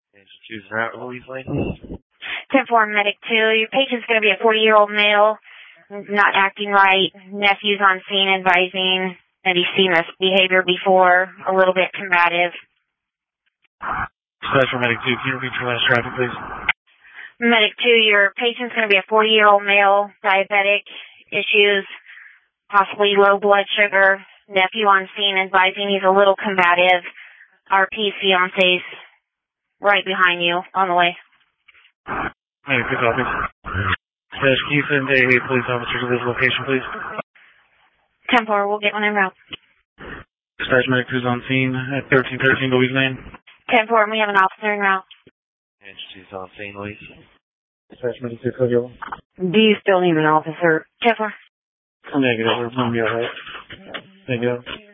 Choose route, Louise Lane. 10-4 Medic 2. Your patient's going to be a 40-year-old male, not acting right. Nephew's on scene advising that he's seen this behavior before, a little bit combative. Special Medic 2, can you repeat your last traffic, please? Medic 2, your patient's going to be a 40-year-old male, diabetic issues, possibly low blood sugar. Nephew on scene advising he's a little combative. RP fiance's right behind you on the way. Medic 2, copy. Special, can you send a police officer to this location, please? 10-4, we'll get one en route. Dispatch Medic 2's on scene at 1313 Louise Lane. 10-4, we have an officer en route. She's on scene, Louise. Dispatch Medic 2, code yellow. Do you still need an officer? 10-4. Negative, we're going to be alright. Thank you.